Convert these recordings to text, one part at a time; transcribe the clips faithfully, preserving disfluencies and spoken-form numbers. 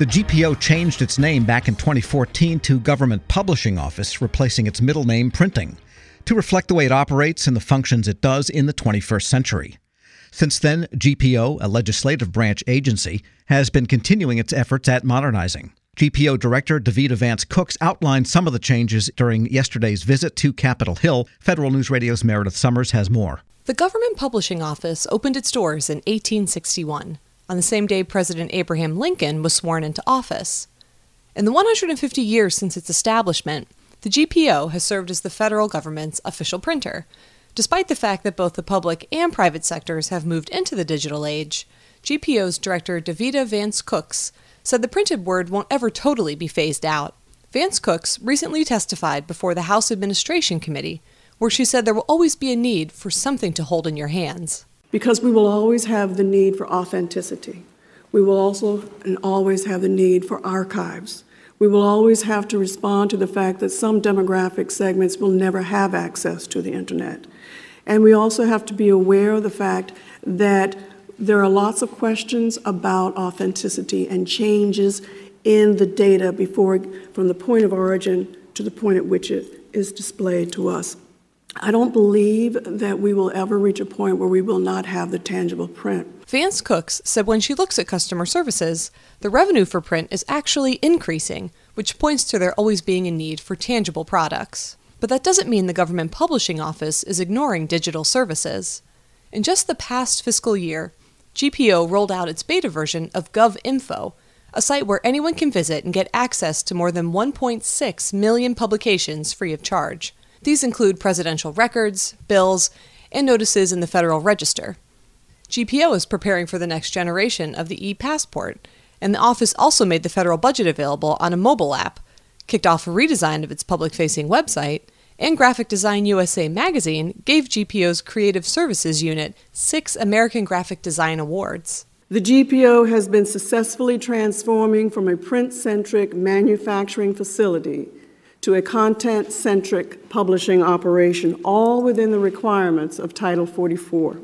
The G P O changed its name back in twenty fourteen to Government Publishing Office, replacing its middle name, Printing, to reflect the way it operates and the functions it does in the twenty-first century. Since then, G P O, a legislative branch agency, has been continuing its efforts at modernizing. G P O Director Davida Vance Cooks outlined some of the changes during yesterday's visit to Capitol Hill. Federal News Radio's Meredith Summers has more. The Government Publishing Office opened its doors in eighteen sixty-one, on the same day President Abraham Lincoln was sworn into office. In the one hundred fifty years since its establishment, the G P O has served as the federal government's official printer. Despite the fact that both the public and private sectors have moved into the digital age, G P O's Director Davida Vance Cooks said the printed word won't ever totally be phased out. Vance Cooks recently testified before the House Administration Committee, where she said there will always be a need for something to hold in your hands. Because we will always have the need for authenticity. We will also and always have the need for archives. We will always have to respond to the fact that some demographic segments will never have access to the internet. And we also have to be aware of the fact that there are lots of questions about authenticity and changes in the data before, from the point of origin to the point at which it is displayed to us. I don't believe that we will ever reach a point where we will not have the tangible print. Vance Cooks said when she looks at customer services, the revenue for print is actually increasing, which points to there always being a need for tangible products. But that doesn't mean the Government Publishing Office is ignoring digital services. In just the past fiscal year, G P O rolled out its beta version of GovInfo, a site where anyone can visit and get access to more than one point six million publications free of charge. These include presidential records, bills, and notices in the Federal Register. G P O is preparing for the next generation of the e-passport, and the office also made the federal budget available on a mobile app, kicked off a redesign of its public-facing website, and Graphic Design U S A magazine gave G P O's Creative Services Unit six American Graphic Design Awards. The G P O has been successfully transforming from a print-centric manufacturing facility to a content-centric publishing operation, all within the requirements of Title forty-four.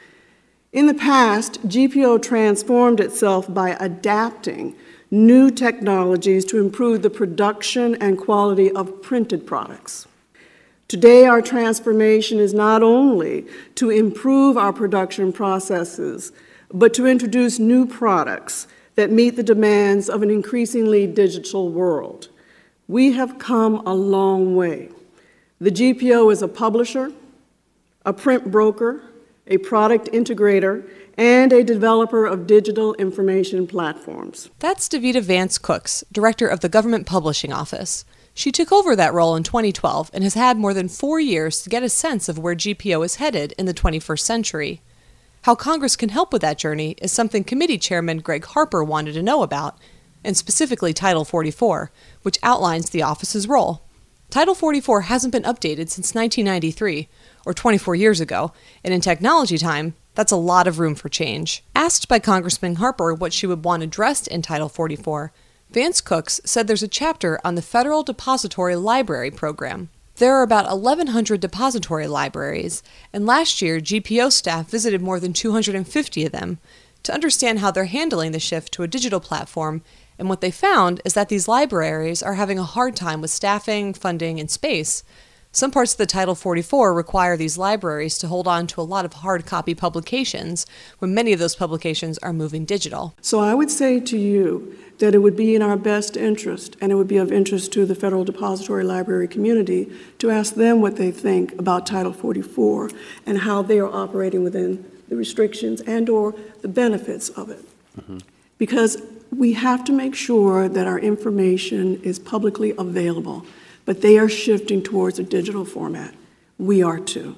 In the past, G P O transformed itself by adapting new technologies to improve the production and quality of printed products. Today, our transformation is not only to improve our production processes, but to introduce new products that meet the demands of an increasingly digital world. We have come a long way. The G P O is a publisher, a print broker, a product integrator, and a developer of digital information platforms. That's Davida Vance Cooks, Director of the Government Publishing Office. She took over that role in twenty twelve and has had more than four years to get a sense of where G P O is headed in the twenty-first century. How Congress can help with that journey is something Committee Chairman Greg Harper wanted to know about, and specifically Title forty-four, which outlines the office's role. Title forty-four hasn't been updated since nineteen ninety-three, or twenty-four years ago, and in technology time, that's a lot of room for change. Asked by Congressman Harper what she would want addressed in Title forty-four, Vance Cooks said there's a chapter on the Federal Depository Library Program. There are about eleven hundred depository libraries, and last year G P O staff visited more than two hundred fifty of them to understand how they're handling the shift to a digital platform, and what they found is that these libraries are having a hard time with staffing, funding, and space. Some parts of the Title forty-four require these libraries to hold on to a lot of hard copy publications when many of those publications are moving digital. So I would say to you that it would be in our best interest, and it would be of interest to the Federal Depository Library community, to ask them what they think about Title forty-four and how they are operating within the restrictions and or the benefits of it. Mm-hmm. Because we have to make sure that our information is publicly available. But they are shifting towards a digital format. We are too.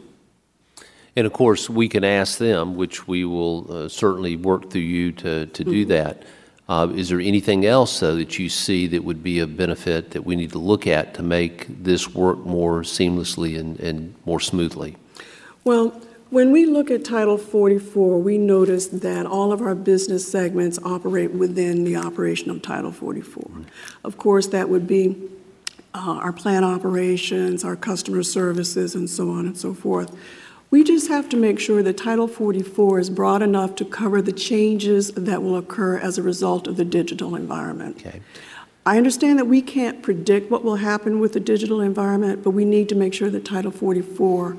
And of course, we can ask them, which we will uh, certainly work through you to, to do mm-hmm. that. Uh, is there anything else, though, that you see that would be a benefit that we need to look at to make this work more seamlessly and, and more smoothly? Well, when we look at Title forty-four, we notice that all of our business segments operate within the operation of Title forty-four. Mm-hmm. Of course, that would be Uh, our plant operations, our customer services, and so on and so forth. We just have to make sure that Title forty-four is broad enough to cover the changes that will occur as a result of the digital environment. Okay. I understand that we can't predict what will happen with the digital environment, but we need to make sure that Title forty-four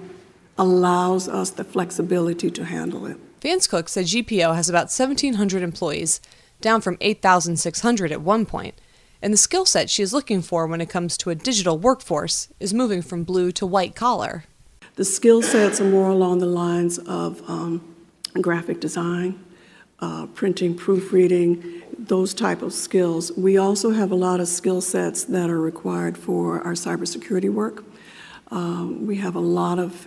allows us the flexibility to handle it. Vance Cook said G P O has about seventeen hundred employees, down from eight thousand six hundred at one point, and the skill set she is looking for when it comes to a digital workforce is moving from blue to white collar. The skill sets are more along the lines of um, graphic design, uh, printing, proofreading, those type of skills. We also have a lot of skill sets that are required for our cybersecurity work. Um, we have a lot of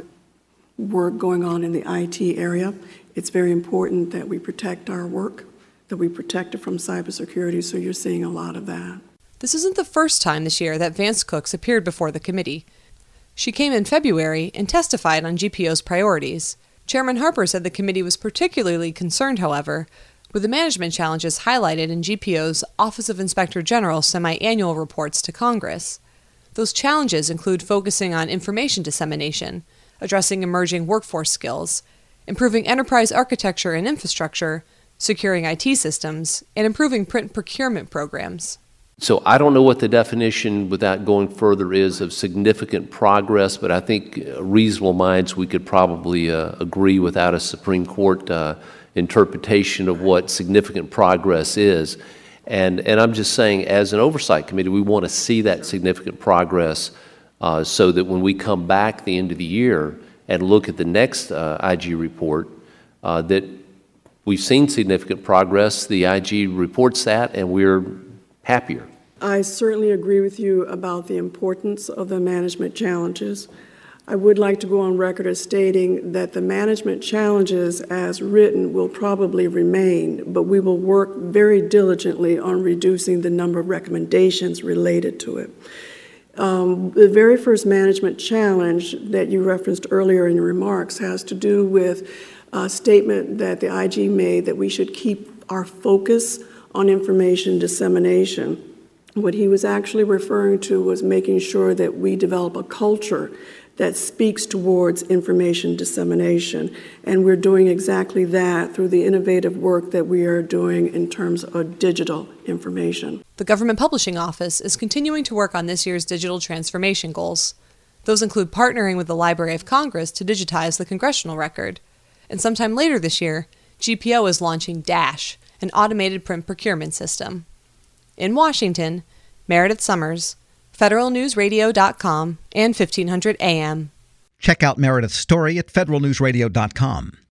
work going on in the I T area. It's very important that we protect our work, that we protect it from cybersecurity, so you're seeing a lot of that. This isn't the first time this year that Vance Cooks appeared before the committee. She came in February and testified on G P O's priorities. Chairman Harper said the committee was particularly concerned, however, with the management challenges highlighted in G P O's Office of Inspector General semi-annual reports to Congress. Those challenges include focusing on information dissemination, addressing emerging workforce skills, improving enterprise architecture and infrastructure, securing I T systems, and improving print procurement programs. So I don't know what the definition, without going further, is of significant progress, but I think uh, reasonable minds, we could probably uh, agree without a Supreme Court uh, interpretation of what significant progress is. And, and I'm just saying, as an oversight committee, we want to see that significant progress uh, so that when we come back the end of the year and look at the next uh, I G report, uh, that we've seen significant progress, the I G reports that, and we're happier. I certainly agree with you about the importance of the management challenges. I would like to go on record as stating that the management challenges as written will probably remain, but we will work very diligently on reducing the number of recommendations related to it. Um, the very first management challenge that you referenced earlier in your remarks has to do with a statement that the I G made that we should keep our focus on information dissemination. What he was actually referring to was making sure that we develop a culture that speaks towards information dissemination. And we're doing exactly that through the innovative work that we are doing in terms of digital information. The Government Publishing Office is continuing to work on this year's digital transformation goals. Those include partnering with the Library of Congress to digitize the congressional record. And sometime later this year, G P O is launching DASH, an automated print procurement system. In Washington, Meredith Summers, Federal News Radio dot com and fifteen hundred A M. Check out Meredith's story at Federal News Radio dot com.